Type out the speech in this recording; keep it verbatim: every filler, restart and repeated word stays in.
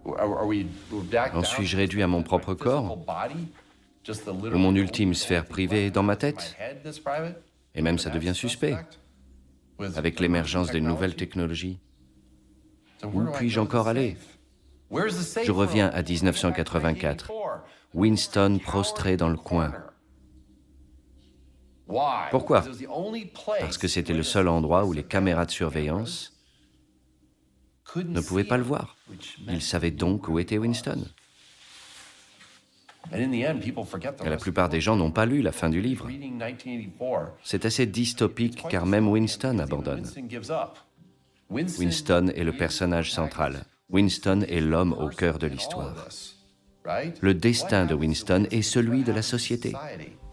En suis-je réduit à mon propre corps, ou mon ultime sphère privée est dans ma tête? Et même ça devient suspect, avec l'émergence des nouvelles technologies. Où puis-je encore aller? Je reviens à mille neuf cent quatre-vingt-quatre, Winston prostré dans le coin. Pourquoi? Parce que c'était le seul endroit où les caméras de surveillance ne pouvaient pas le voir. Ils savaient donc où était Winston. Et la plupart des gens n'ont pas lu la fin du livre. C'est assez dystopique car même Winston abandonne. Winston est le personnage central. Winston est l'homme au cœur de l'histoire. Le destin de Winston est celui de la société.